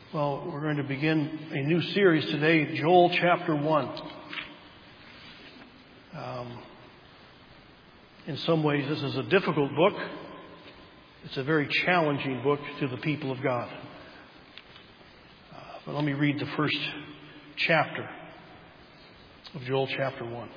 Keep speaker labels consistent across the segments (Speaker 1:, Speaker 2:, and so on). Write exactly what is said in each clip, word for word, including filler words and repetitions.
Speaker 1: Well, we're going to begin a new series today, Joel chapter one. Um, in some ways, this is a difficult book. It's a very challenging book to the people of God. Uh, but let me read the first chapter of Joel chapter one.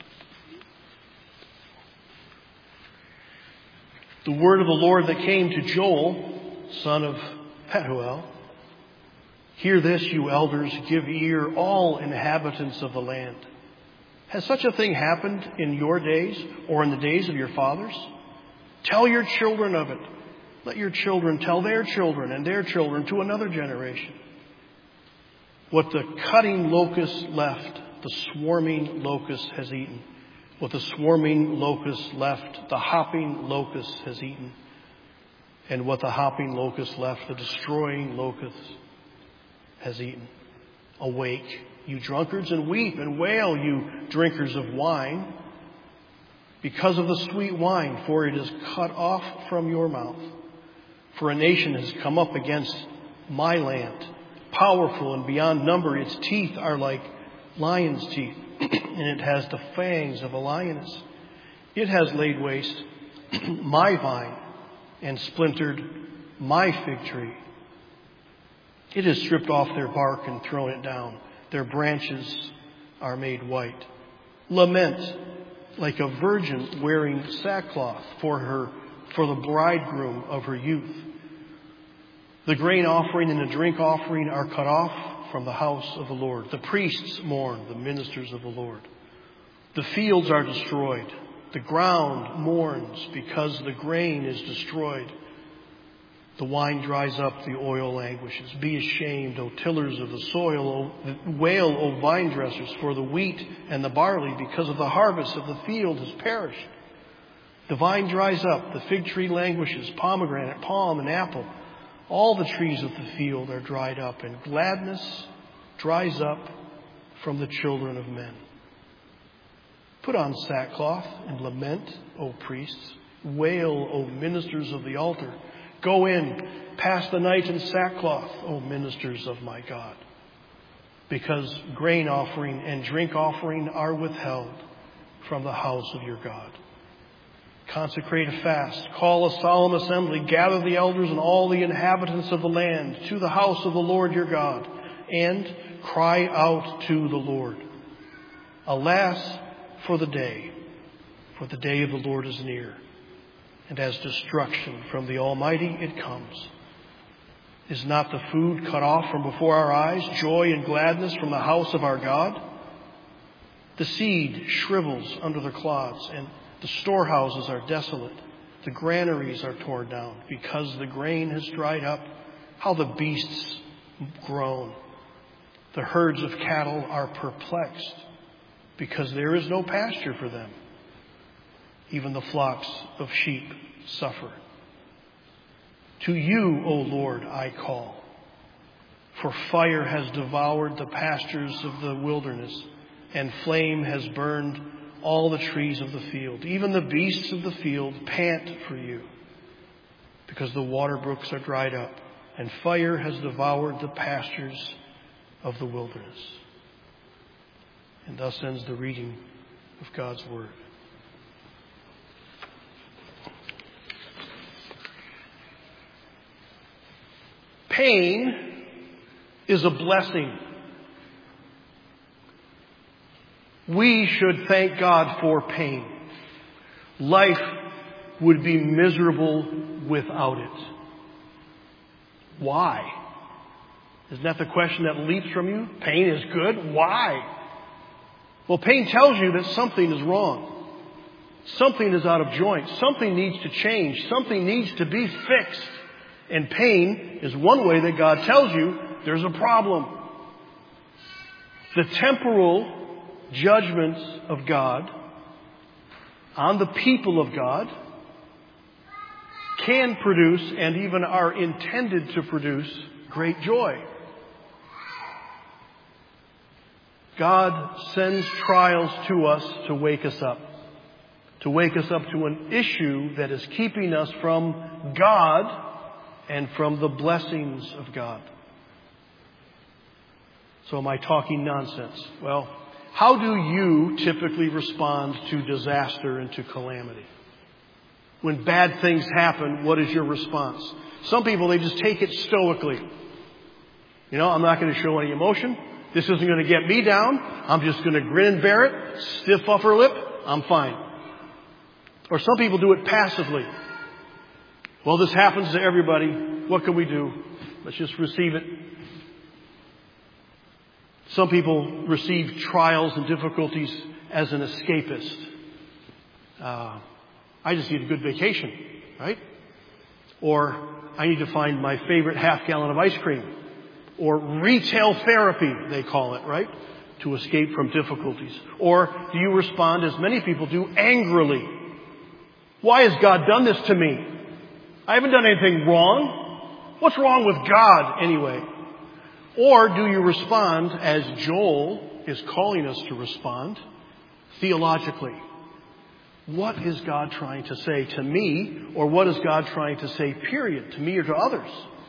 Speaker 1: The word of the Lord that came to Joel, son of Pethuel. Hear this, you elders, give ear, all inhabitants of the land. Has such a thing happened in your days or in the days of your fathers? Tell your children of it. Let your children tell their children and their children to another generation. What the cutting locust left, the swarming locust has eaten. What the swarming locust left, the hopping locust has eaten. And what the hopping locust left, the destroying locust has eaten. Awake, you drunkards, and weep and wail, you drinkers of wine, because of the sweet wine, for it is cut off from your mouth. For a nation has come up against my land, powerful and beyond number. Its teeth are like lion's teeth, and it has the fangs of a lioness. It has laid waste my vine and splintered my fig tree. It has stripped off their bark and thrown it down. Their branches are made white. Lament like a virgin wearing sackcloth for her, for the bridegroom of her youth. The grain offering and the drink offering are cut off from the house of the Lord. The priests mourn, the ministers of the Lord. The fields are destroyed. The ground mourns because the grain is destroyed. The wine dries up, the oil languishes. Be ashamed, O tillers of the soil. O, wail, O vine dressers, for the wheat and the barley, because of the harvest of the field has perished. The vine dries up, the fig tree languishes, pomegranate, palm, and apple. All the trees of the field are dried up, and gladness dries up from the children of men. Put on sackcloth and lament, O priests. Wail, O ministers of the altar. Go in, pass the night in sackcloth, O ministers of my God, because grain offering and drink offering are withheld from the house of your God. Consecrate a fast, call a solemn assembly, gather the elders and all the inhabitants of the land to the house of the Lord your God, and cry out to the Lord. Alas for the day, for the day of the Lord is near. And as destruction from the Almighty it comes. Is not the food cut off from before our eyes, joy and gladness from the house of our God? The seed shrivels under the clods, and the storehouses are desolate. The granaries are torn down, because the grain has dried up. How the beasts groan. The herds of cattle are perplexed, because there is no pasture for them. Even the flocks of sheep suffer. To you, O Lord, I call. For fire has devoured the pastures of the wilderness, and flame has burned all the trees of the field. Even the beasts of the field pant for you, because the water brooks are dried up, and fire has devoured the pastures of the wilderness. And thus ends the reading of God's word. Pain is a blessing. We should thank God for pain. Life would be miserable without it. Why? Isn't that the question that leaps from you? Pain is good. Why? Well, pain tells you that something is wrong. Something is out of joint. Something needs to change. Something needs to be fixed. And pain is one way that God tells you there's a problem. The temporal judgments of God on the people of God can produce, and even are intended to produce, great joy. God sends trials to us to wake us up. To wake us up to an issue that is keeping us from God and from the blessings of God. So am I talking nonsense? Well, how do you typically respond to disaster and to calamity? When bad things happen, what is your response? Some people, they just take it stoically. You know, I'm not going to show any emotion. This isn't going to get me down. I'm just going to grin and bear it. Stiff upper lip. I'm fine. Or some people do it passively. Well, this happens to everybody. What can we do? Let's just receive it. Some people receive trials and difficulties as an escapist. Uh, I just need a good vacation, right? Or I need to find my favorite half gallon of ice cream. Or retail therapy, they call it, right? To escape from difficulties. Or do you respond, as many people do, angrily? Why has God done this to me? I haven't done anything wrong. What's wrong with God anyway? Or do you respond as Joel is calling us to respond, theologically? What is God trying to say to me? Or what is God trying to say, period, to me or to others?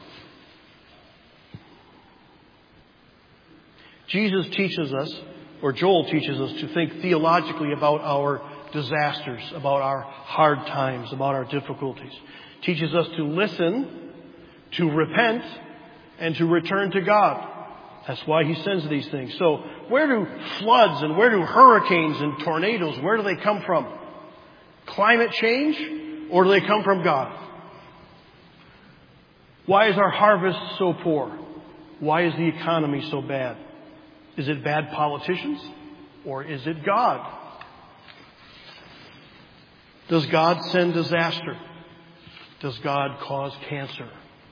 Speaker 1: Jesus teaches us, or Joel teaches us, to think theologically about our disasters, about our hard times, about our difficulties. Teaches us to listen, to repent, and to return to God. That's why He sends these things. So where do floods and where do hurricanes and tornadoes, where do they come from? Climate change, or do they come from God? Why is our harvest so poor? Why is the economy so bad? Is it bad politicians, or is it God? Does God send disaster? Does God cause cancer?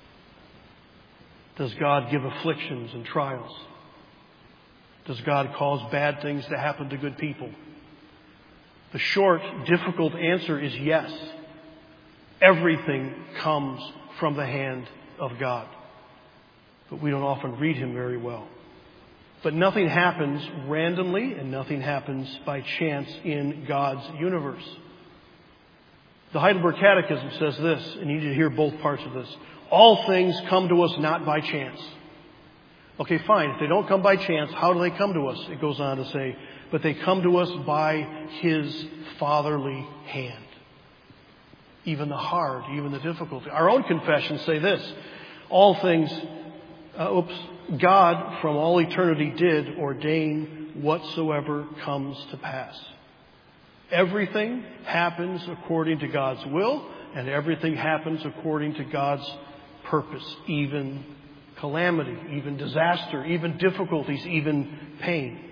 Speaker 1: Does God give afflictions and trials? Does God cause bad things to happen to good people? The short, difficult answer is yes. Everything comes from the hand of God. But we don't often read Him very well. But nothing happens randomly and nothing happens by chance in God's universe. The Heidelberg Catechism says this, and you need to hear both parts of this. All things come to us not by chance. Okay, fine. If they don't come by chance, how do they come to us? It goes on to say, but they come to us by His fatherly hand. Even the hard, even the difficult. Our own confessions say this. All things, uh, oops, God from all eternity did ordain whatsoever comes to pass. Everything happens according to God's will, and everything happens according to God's purpose, even calamity, even disaster, even difficulties, even pain.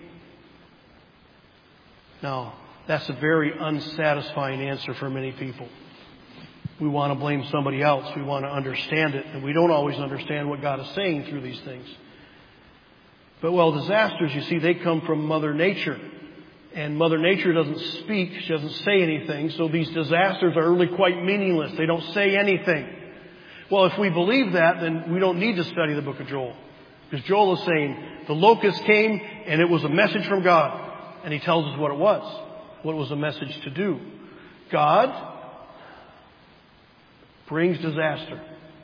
Speaker 1: Now, that's a very unsatisfying answer for many people. We want to blame somebody else. We want to understand it, and we don't always understand what God is saying through these things. But, well, disasters, you see, they come from Mother Nature. And Mother Nature doesn't speak. She doesn't say anything. So these disasters are really quite meaningless. They don't say anything. Well, if we believe that, then we don't need to study the book of Joel. Because Joel is saying the locust came and it was a message from God. And he tells us what it was. What it was a message to do. God brings disaster.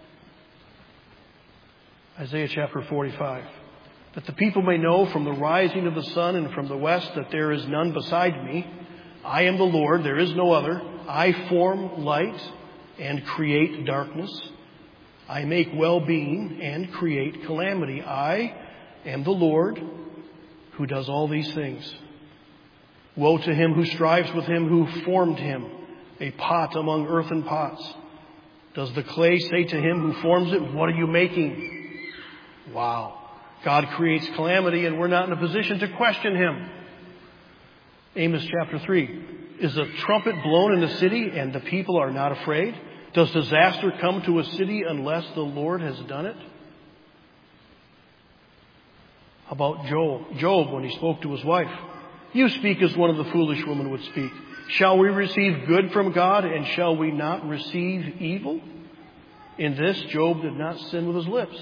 Speaker 1: Isaiah chapter forty-five. That the people may know from the rising of the sun and from the west that there is none beside me. I am the Lord, there is no other. I form light and create darkness. I make well-being and create calamity. I am the Lord who does all these things. Woe to him who strives with him who formed him, a pot among earthen pots. Does the clay say to him who forms it, what are you making? Wow. God creates calamity and we're not in a position to question Him. Amos chapter three. Is a trumpet blown in the city and the people are not afraid? Does disaster come to a city unless the Lord has done it? How about Job? Job, when he spoke to his wife. You speak as one of the foolish women would speak. Shall we receive good from God and shall we not receive evil? In this, Job did not sin with his lips.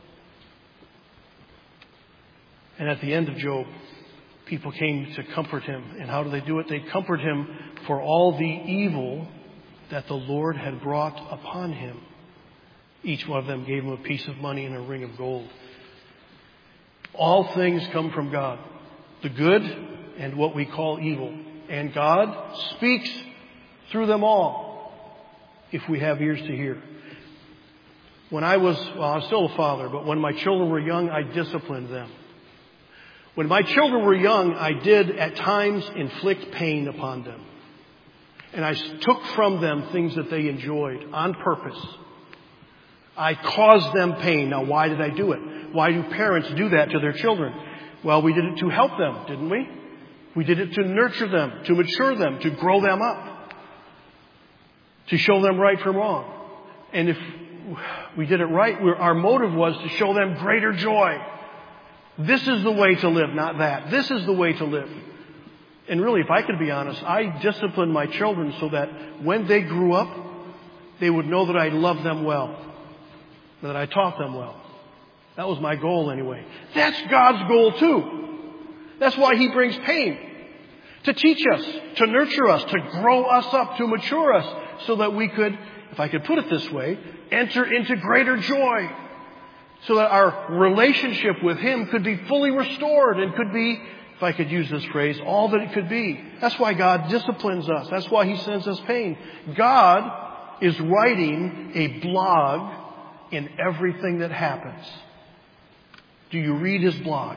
Speaker 1: And at the end of Job, people came to comfort him. And how do they do it? They comfort him for all the evil that the Lord had brought upon him. Each one of them gave him a piece of money and a ring of gold. All things come from God, the good and what we call evil. And God speaks through them all, if we have ears to hear. When I was, well, I'm still a father, but when my children were young, I disciplined them. When my children were young, I did at times inflict pain upon them. And I took from them things that they enjoyed on purpose. I caused them pain. Now, why did I do it? Why do parents do that to their children? Well, we did it to help them, didn't we? We did it to nurture them, to mature them, to grow them up, to show them right from wrong. And if we did it right, our motive was to show them greater joy. This is the way to live, not that. This is the way to live. And really, if I could be honest, I disciplined my children so that when they grew up, they would know that I loved them well, that I taught them well. That was my goal anyway. That's God's goal too. That's why He brings pain. To teach us, to nurture us, to grow us up, to mature us, so that we could, if I could put it this way, enter into greater joy. So that our relationship with Him could be fully restored and could be, if I could use this phrase, all that it could be. That's why God disciplines us. That's why He sends us pain. God is writing a blog in everything that happens. Do you read His blog?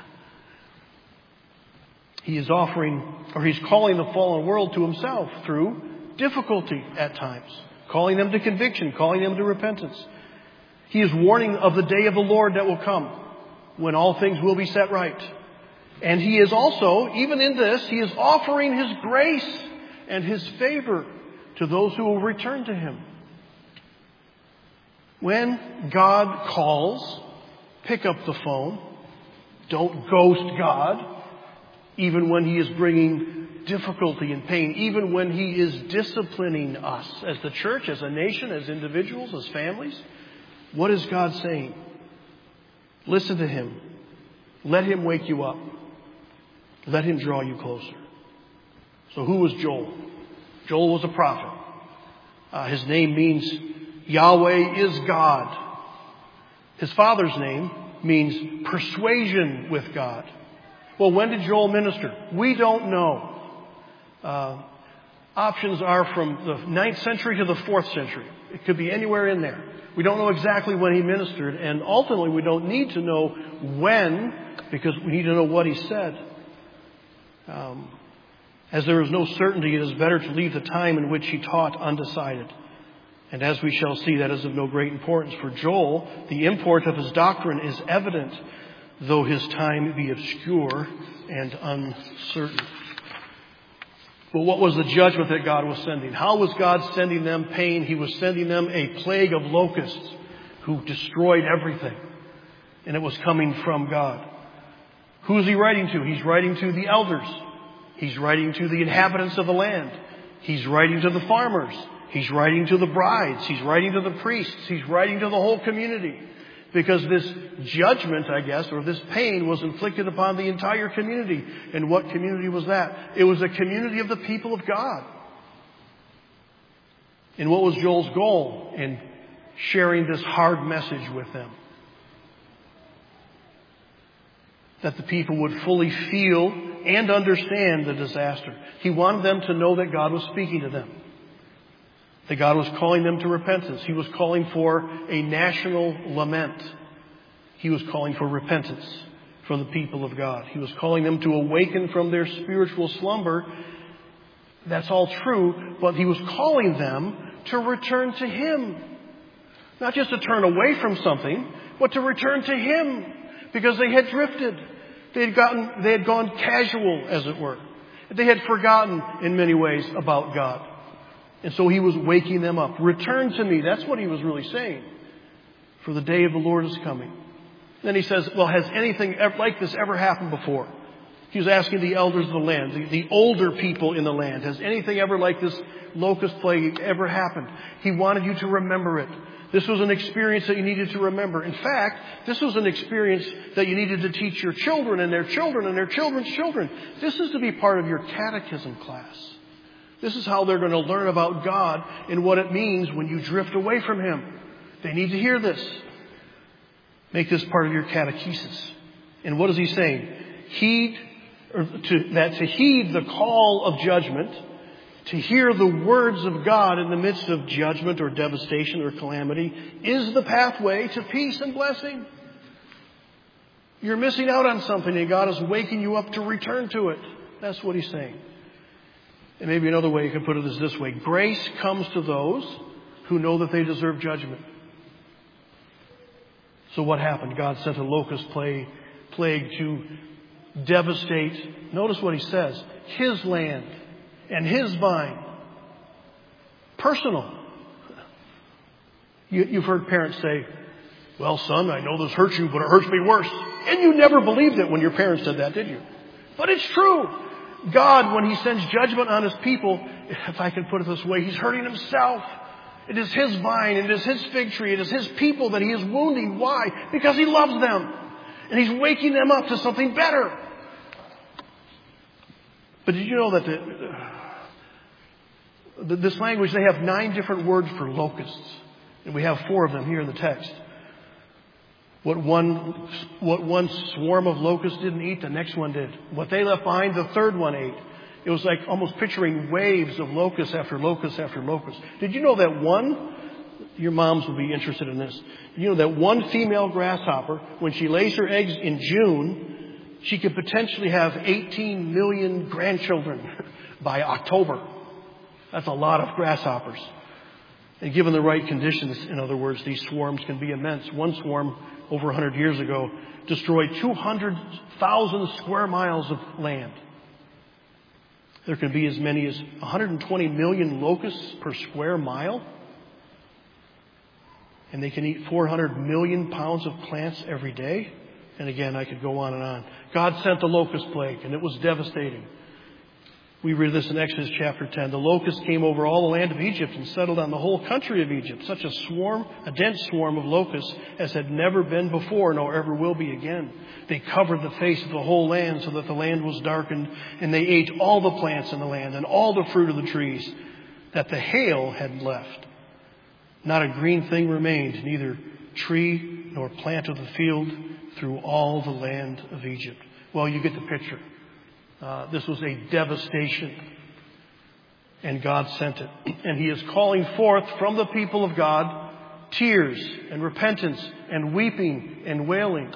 Speaker 1: He is offering, or He's calling the fallen world to Himself through difficulty at times, calling them to conviction, calling them to repentance. He is warning of the day of the Lord that will come, when all things will be set right. And He is also, even in this, He is offering His grace and His favor to those who will return to Him. When God calls, pick up the phone. Don't ghost God. Even when He is bringing difficulty and pain, even when He is disciplining us as the church, as a nation, as individuals, as families. What is God saying? Listen to Him. Let Him wake you up. Let Him draw you closer. So who was Joel? Joel was a prophet. Uh, his name means Yahweh is God. His father's name means persuasion with God. Well, when did Joel minister? We don't know. Uh, options are from the ninth century to the fourth century. It could be anywhere in there. We don't know exactly when he ministered, and ultimately we don't need to know when, because we need to know what he said. Um, as there is no certainty, it is better to leave the time in which he taught undecided. And as we shall see, that is of no great importance. For Joel, the import of his doctrine is evident, though his time be obscure and uncertain. But what was the judgment that God was sending? How was God sending them pain? He was sending them a plague of locusts who destroyed everything. And it was coming from God. Who is he writing to? He's writing to the elders. He's writing to the inhabitants of the land. He's writing to the farmers. He's writing to the brides. He's writing to the priests. He's writing to the whole community. Because this judgment, I guess, or this pain was inflicted upon the entire community. And what community was that? It was a community of the people of God. And what was Joel's goal in sharing this hard message with them? That the people would fully feel and understand the disaster. He wanted them to know that God was speaking to them. That God was calling them to repentance. He was calling for a national lament. He was calling for repentance from the people of God. He was calling them to awaken from their spiritual slumber. That's all true, but he was calling them to return to Him. Not just to turn away from something, but to return to Him, because they had drifted. They had gotten, they had gone casual, as it were. They had forgotten in many ways about God. And so he was waking them up. Return to me. That's what he was really saying. For the day of the Lord is coming. Then he says, well, has anything like this ever happened before? He was asking the elders of the land, the, the older people in the land, has anything ever like this locust plague ever happened? He wanted you to remember it. This was an experience that you needed to remember. In fact, this was an experience that you needed to teach your children and their children and their children's children. This is to be part of your catechism class. This is how they're going to learn about God and what it means when you drift away from Him. They need to hear this. Make this part of your catechesis. And what is he saying? Heed, or to, that to heed the call of judgment, to hear the words of God in the midst of judgment or devastation or calamity, is the pathway to peace and blessing. You're missing out on something, and God is waking you up to return to it. That's what he's saying. And maybe another way you can put it is this way. Grace comes to those who know that they deserve judgment. So what happened? God sent a locust plague, plague to devastate, notice what he says, his land and his vine. Personal. You, you've heard parents say, well, son, I know this hurts you, but it hurts me worse. And you never believed it when your parents said that, did you? But it's true. God, when he sends judgment on his people, if I can put it this way, he's hurting himself. It is his vine, it is his fig tree, it is his people that he is wounding. Why? Because he loves them. And he's waking them up to something better. But did you know that the, the, this language, they have nine different words for locusts. And we have four of them here in the text. What one, what one swarm of locusts didn't eat, the next one did. What they left behind, the third one ate. It was like almost picturing waves of locusts after locusts after locusts. Did you know that one, your moms will be interested in this, you know that one female grasshopper, when she lays her eggs in June, she could potentially have eighteen million grandchildren by October. That's a lot of grasshoppers. And given the right conditions, in other words, these swarms can be immense. One swarm over one hundred years ago destroyed two hundred thousand square miles of land. There can be as many as one hundred twenty million locusts per square mile. And they can eat four hundred million pounds of plants every day. And again, I could go on and on. God sent the locust plague, and it was devastating. We read this in Exodus chapter ten. The locusts came over all the land of Egypt and settled on the whole country of Egypt. Such a swarm, a dense swarm of locusts as had never been before, nor ever will be again. They covered the face of the whole land so that the land was darkened, and they ate all the plants in the land and all the fruit of the trees that the hail had left. Not a green thing remained, neither tree nor plant of the field through all the land of Egypt. Well, you get the picture. Uh, this was a devastation, and God sent it. And he is calling forth from the people of God tears and repentance and weeping and wailing.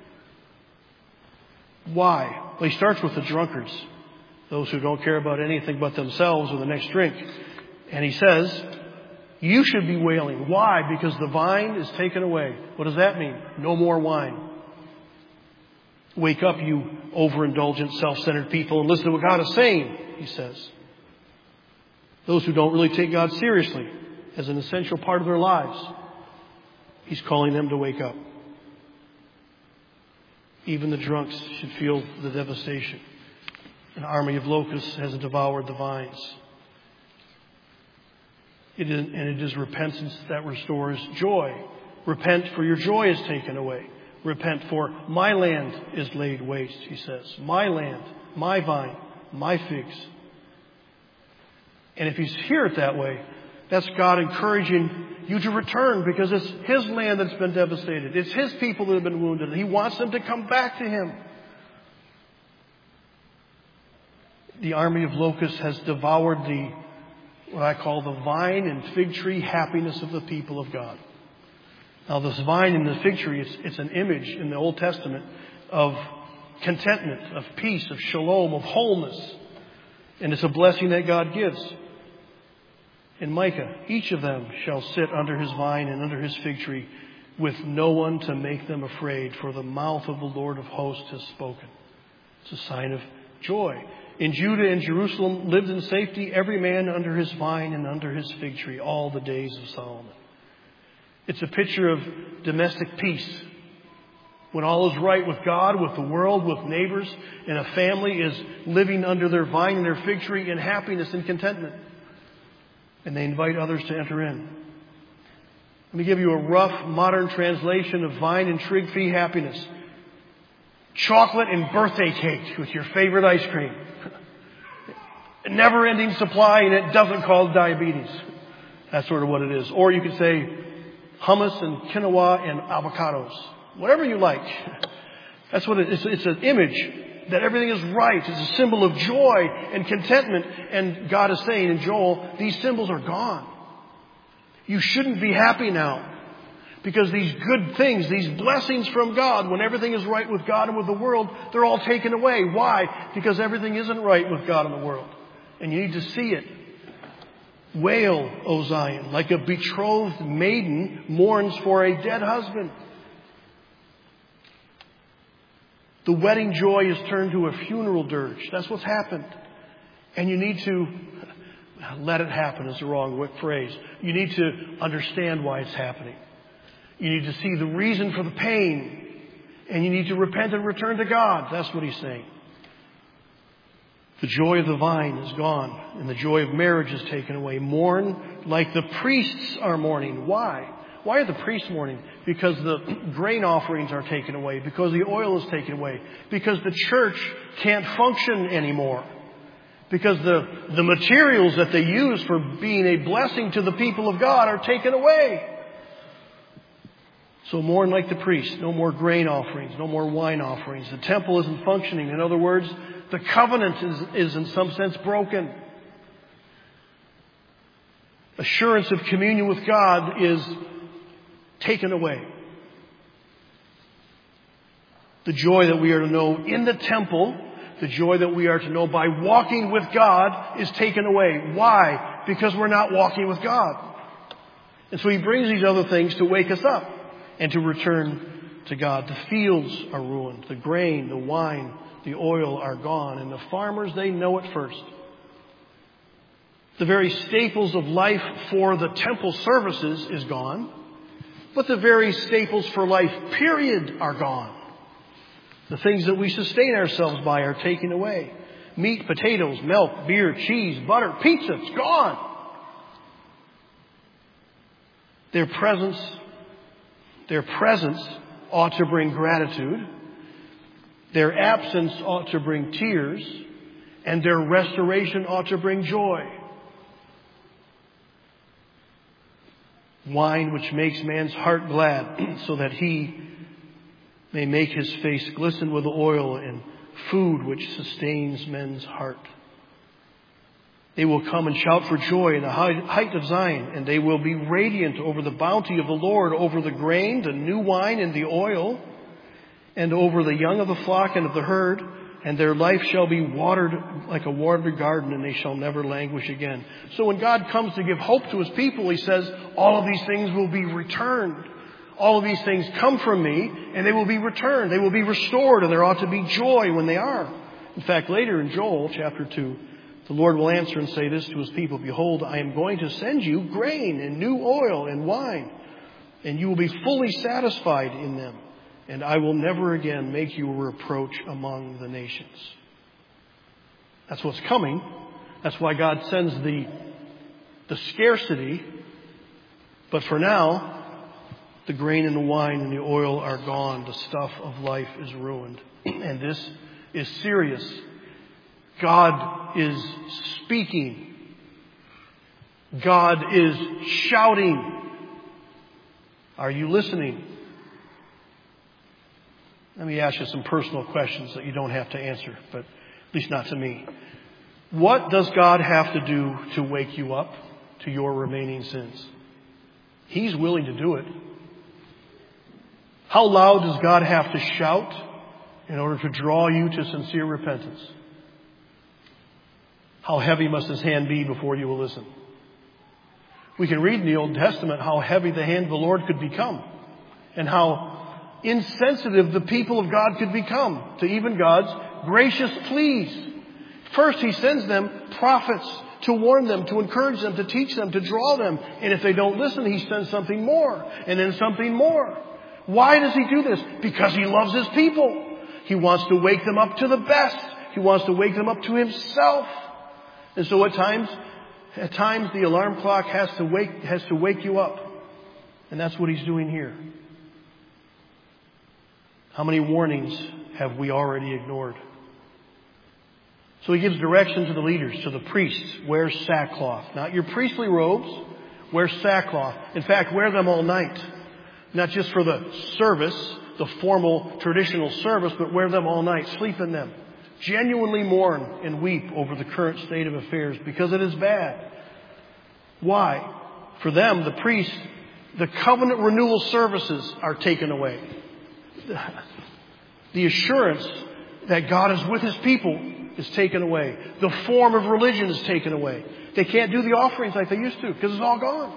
Speaker 1: Why? Well, he starts with the drunkards, those who don't care about anything but themselves or the next drink. And he says, you should be wailing. Why? Because the vine is taken away. What does that mean? No more wine. Wake up, you overindulgent, self-centered people, and listen to what God is saying, he says. Those who don't really take God seriously as an essential part of their lives, he's calling them to wake up. Even the drunks should feel the devastation. An army of locusts has devoured the vines. It is, and it is repentance that restores joy. Repent, for your joy is taken away. Repent, for my land is laid waste, he says. My land, my vine, my figs. And if you hear it that way, that's God encouraging you to return, because it's his land that's been devastated. It's his people that have been wounded. And he wants them to come back to him. The army of locusts has devoured the, what I call the vine and fig tree happiness of the people of God. Now, this vine and the fig tree, it's, it's an image in the Old Testament of contentment, of peace, of shalom, of wholeness. And it's a blessing that God gives. In Micah, each of them shall sit under his vine and under his fig tree, with no one to make them afraid, for the mouth of the Lord of hosts has spoken. It's a sign of joy. In Judah and Jerusalem lived in safety every man under his vine and under his fig tree all the days of Solomon. It's a picture of domestic peace. When all is right with God, with the world, with neighbors, and a family is living under their vine and their fig tree in happiness and contentment. And they invite others to enter in. Let me give you a rough modern translation of vine and fig tree happiness. Chocolate and birthday cake with your favorite ice cream. A never-ending supply, and it doesn't cause diabetes. That's sort of what it is. Or you could say hummus and quinoa and avocados. Whatever you like. That's what it is. It's an image that everything is right. It's a symbol of joy and contentment. And God is saying in Joel, these symbols are gone. You shouldn't be happy now. Because these good things, these blessings from God, when everything is right with God and with the world, they're all taken away. Why? Because everything isn't right with God and the world. And you need to see it. Wail, O Zion, like a betrothed maiden mourns for a dead husband. The wedding joy is turned to a funeral dirge. That's what's happened. And you need to let it happen is the wrong phrase. You need to understand why it's happening. You need to see the reason for the pain. And you need to repent and return to God. That's what he's saying. The joy of the vine is gone, and the joy of marriage is taken away. Mourn like the priests are mourning. Why? Why are the priests mourning? Because the grain offerings are taken away. Because the oil is taken away. Because the church can't function anymore. Because the, the materials that they use for being a blessing to the people of God are taken away. So mourn like the priests. No more grain offerings. No more wine offerings. The temple isn't functioning. In other words, the covenant is, is in some sense broken. Assurance of communion with God is taken away. The joy that we are to know in the temple, the joy that we are to know by walking with God is taken away. Why? Because we're not walking with God. And so he brings these other things to wake us up and to return to God. The fields are ruined. The grain, the wine, the oil are gone. And the farmers, they know it first. The very staples of life for the temple services is gone. But the very staples for life, period, are gone. The things that we sustain ourselves by are taken away. Meat, potatoes, milk, beer, cheese, butter, pizza, it's gone. Their presence, their presence ought to bring gratitude. Their absence ought to bring tears. And their restoration ought to bring joy. Wine which makes man's heart glad, so that he may make his face glisten with oil, and food which sustains men's heart. They will come and shout for joy in the height of Zion, and they will be radiant over the bounty of the Lord, over the grain, the new wine, and the oil, and over the young of the flock and of the herd. And their life shall be watered like a watered garden, and they shall never languish again. So when God comes to give hope to his people, he says, all of these things will be returned. All of these things come from me, and they will be returned. They will be restored, and there ought to be joy when they are. In fact, later in Joel chapter two, the Lord will answer and say this to his people, behold, I am going to send you grain and new oil and wine, and you will be fully satisfied in them. And I will never again make you a reproach among the nations. That's what's coming. That's why God sends the, the scarcity. But for now, the grain and the wine and the oil are gone. The stuff of life is ruined. And this is serious. God is speaking. God is shouting. Are you listening? Let me ask you some personal questions that you don't have to answer, but at least not to me. What does God have to do to wake you up to your remaining sins? He's willing to do it. How loud does God have to shout in order to draw you to sincere repentance? How heavy must his hand be before you will listen? We can read in the Old Testament how heavy the hand of the Lord could become, and how insensitive the people of God could become to even God's gracious pleas. First, he sends them prophets to warn them, to encourage them, to teach them, to draw them. And if they don't listen, he sends something more, and then something more. Why does he do this? Because he loves his people. He wants to wake them up to the best. He wants to wake them up to himself. And so at times, at times the alarm clock has to wake, has to wake you up. And that's what he's doing here. How many warnings have we already ignored? So he gives direction to the leaders, to the priests. Wear sackcloth. Not your priestly robes. Wear sackcloth. In fact, wear them all night. Not just for the service, the formal traditional service, but wear them all night. Sleep in them. Genuinely mourn and weep over the current state of affairs because it is bad. Why? For them, the priests, the covenant renewal services are taken away. The assurance that God is with His people is taken away. The form of religion is taken away. They can't do the offerings like they used to because it's all gone.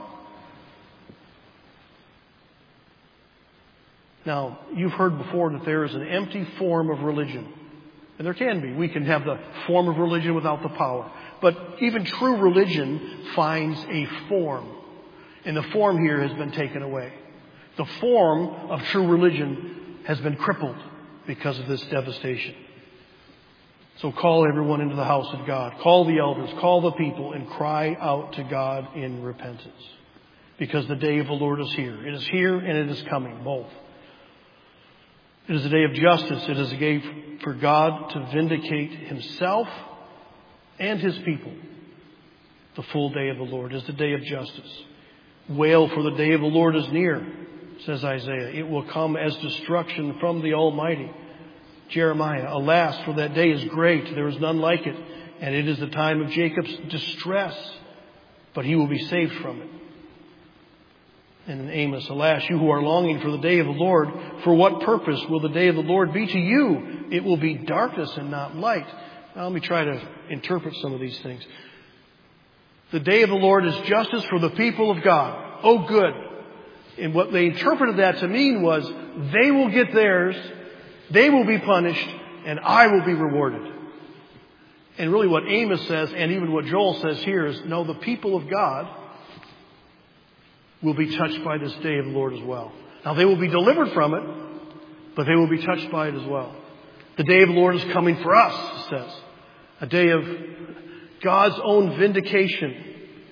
Speaker 1: Now, you've heard before that there is an empty form of religion. And there can be. We can have the form of religion without the power. But even true religion finds a form. And the form here has been taken away. The form of true religion has been crippled because of this devastation. So call everyone into the house of God. Call the elders, call the people, and cry out to God in repentance. Because the day of the Lord is here. It is here and it is coming, both. It is a day of justice. It is a day for God to vindicate Himself and His people. The full day of the Lord is the day of justice. Wail, for the day of the Lord is near, says Isaiah. It will come as destruction from the Almighty. Jeremiah, alas, for that day is great. There is none like it. And it is the time of Jacob's distress, but he will be saved from it. And in Amos, alas, you who are longing for the day of the Lord, for what purpose will the day of the Lord be to you? It will be darkness and not light. Now let me try to interpret some of these things. The day of the Lord is justice for the people of God. Oh, good. And what they interpreted that to mean was they will get theirs, they will be punished, and I will be rewarded. And really what Amos says, and even what Joel says here, is no, the people of God will be touched by this day of the Lord as well. Now they will be delivered from it, but they will be touched by it as well. The day of the Lord is coming for us, it says. A day of God's own vindication.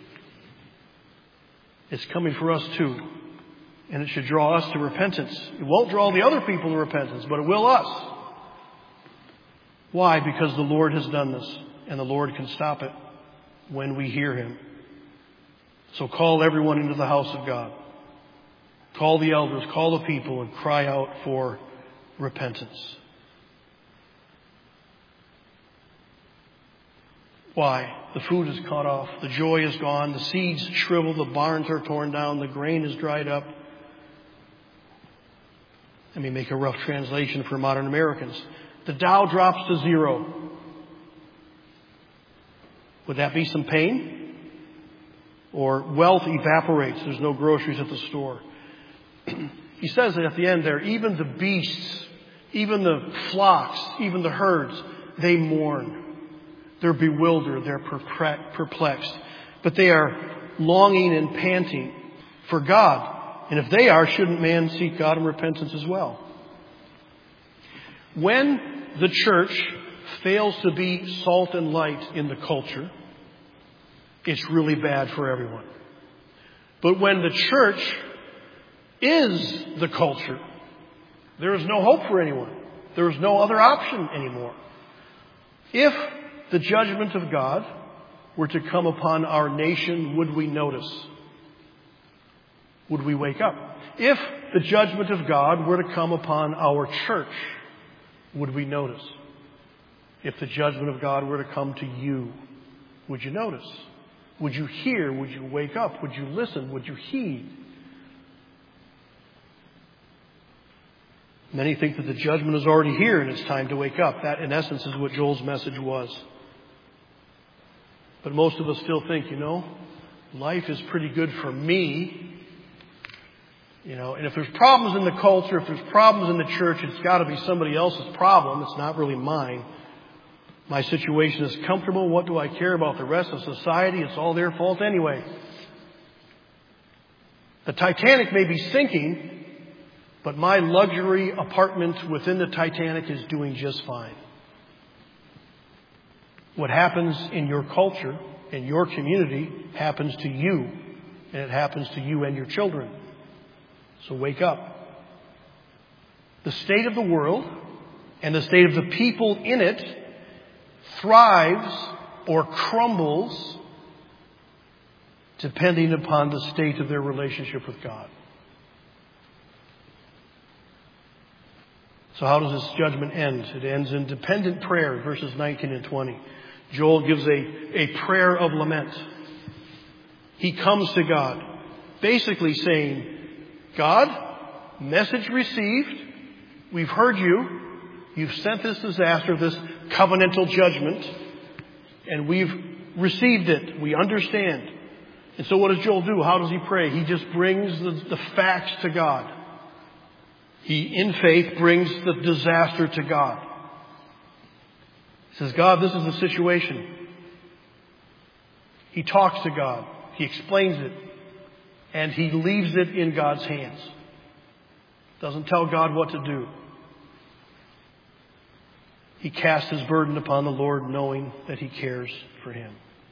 Speaker 1: It's coming for us too. And it should draw us to repentance. It won't draw the other people to repentance, but it will us. Why? Because the Lord has done this, and the Lord can stop it when we hear Him. So call everyone into the house of God. Call the elders, call the people, and cry out for repentance. Why? The food is cut off. The joy is gone. The seeds shrivel. The barns are torn down. The grain is dried up. Let me make a rough translation for modern Americans. The Dow drops to zero. Would that be some pain? Or wealth evaporates. There's no groceries at the store. He says at the end there, even the beasts, even the flocks, even the herds, they mourn. They're bewildered. They're perplexed. But they are longing and panting for God. And if they are, shouldn't man seek God in repentance as well? When the church fails to be salt and light in the culture, it's really bad for everyone. But when the church is the culture, there is no hope for anyone. There is no other option anymore. If the judgment of God were to come upon our nation, would we notice? Would we wake up? If the judgment of God were to come upon our church, would we notice? If the judgment of God were to come to you, would you notice? Would you hear? Would you wake up? Would you listen? Would you heed? Many think that the judgment is already here and it's time to wake up. That, in essence, is what Joel's message was. But most of us still think, you know, life is pretty good for me. You know, and if there's problems in the culture, if there's problems in the church, it's got to be somebody else's problem. It's not really mine. My situation is comfortable. What do I care about the rest of society? It's all their fault anyway. The Titanic may be sinking, but my luxury apartment within the Titanic is doing just fine. What happens in your culture, in your community, happens to you, and it happens to you and your children. So wake up. The state of the world and the state of the people in it thrives or crumbles depending upon the state of their relationship with God. So how does this judgment end? It ends in dependent prayer, verses nineteen and twenty. Joel gives a, a prayer of lament. He comes to God, basically saying, God, message received. We've heard you. You've sent this disaster, this covenantal judgment, and we've received it. We understand. And so what does Joel do? How does he pray? He just brings the, the facts to God. He, in faith, brings the disaster to God. He says, God, this is the situation. He talks to God. He explains it. And he leaves it in God's hands. Doesn't tell God what to do. He casts his burden upon the Lord, knowing that he cares for him.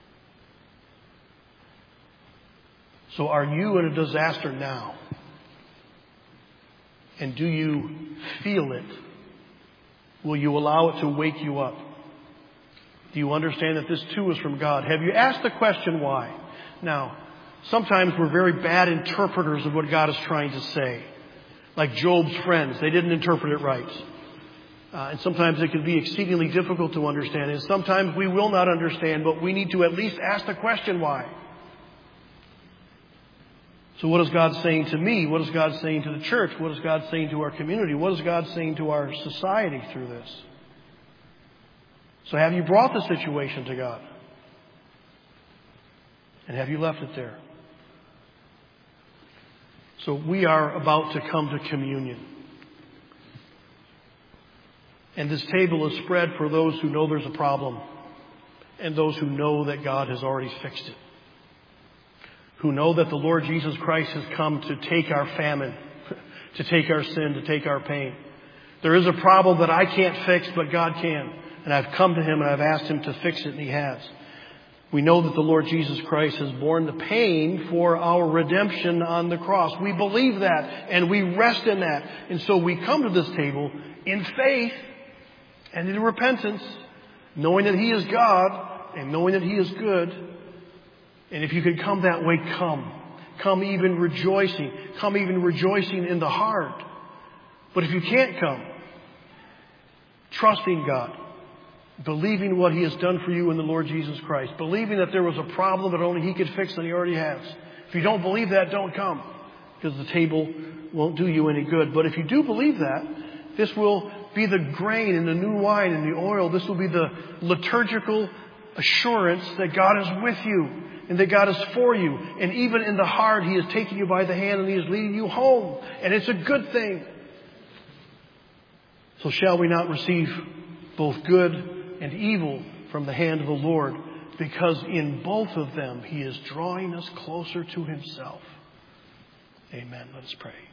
Speaker 1: So are you in a disaster now? And do you feel it? Will you allow it to wake you up? Do you understand that this too is from God? Have you asked the question why? Now, sometimes we're very bad interpreters of what God is trying to say. Like Job's friends, they didn't interpret it right. Uh, and sometimes it can be exceedingly difficult to understand. And sometimes we will not understand, but we need to at least ask the question why. So what is God saying to me? What is God saying to the church? What is God saying to our community? What is God saying to our society through this? So have you brought the situation to God? And have you left it there? So we are about to come to communion. And this table is spread for those who know there's a problem and those who know that God has already fixed it. Who know that the Lord Jesus Christ has come to take our famine, to take our sin, to take our pain. There is a problem that I can't fix, but God can. And I've come to him and I've asked him to fix it, and he has. We know that the Lord Jesus Christ has borne the pain for our redemption on the cross. We believe that and we rest in that. And so we come to this table in faith and in repentance, knowing that he is God and knowing that he is good. And if you can come that way, come. Come even rejoicing. Come even rejoicing in the heart. But if you can't come, trusting God, believing what he has done for you in the Lord Jesus Christ, believing that there was a problem that only he could fix and he already has. If you don't believe that, don't come, because the table won't do you any good. But if you do believe that, this will be the grain and the new wine and the oil. This will be the liturgical assurance that God is with you and that God is for you. And even in the heart, he is taking you by the hand and he is leading you home. And it's a good thing. So shall we not receive both good and evil from the hand of the Lord? Because in both of them, he is drawing us closer to himself. Amen. Let us pray.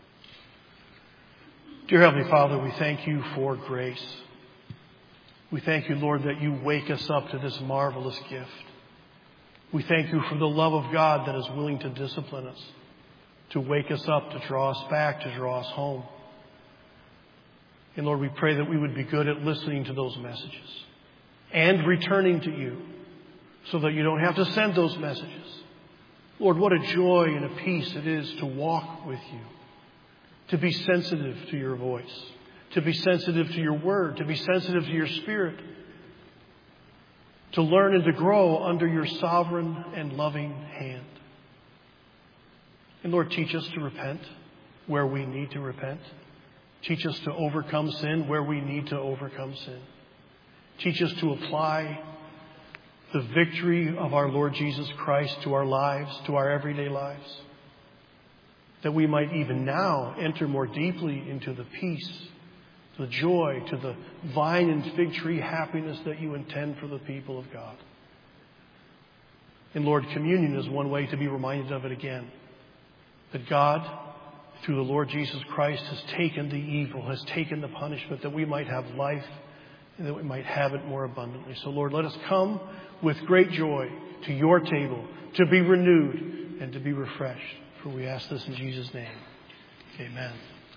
Speaker 1: Dear Heavenly Father, we thank you for grace. We thank you, Lord, that you wake us up to this marvelous gift. We thank you for the love of God that is willing to discipline us, to wake us up, to draw us back, to draw us home. And Lord, we pray that we would be good at listening to those messages and returning to you so that you don't have to send those messages. Lord, what a joy and a peace it is to walk with you, to be sensitive to your voice, to be sensitive to your word, to be sensitive to your spirit, to learn and to grow under your sovereign and loving hand. And Lord, teach us to repent where we need to repent. Teach us to overcome sin where we need to overcome sin. Teach us to apply the victory of our Lord Jesus Christ to our lives, to our everyday lives, that we might even now enter more deeply into the peace, the joy, to the vine and fig tree happiness that you intend for the people of God. And Lord, communion is one way to be reminded of it again. That God, through the Lord Jesus Christ, has taken the evil, has taken the punishment, that we might have life and that we might have it more abundantly. So Lord, let us come with great joy to your table, to be renewed and to be refreshed. For we ask this in Jesus' name. Amen.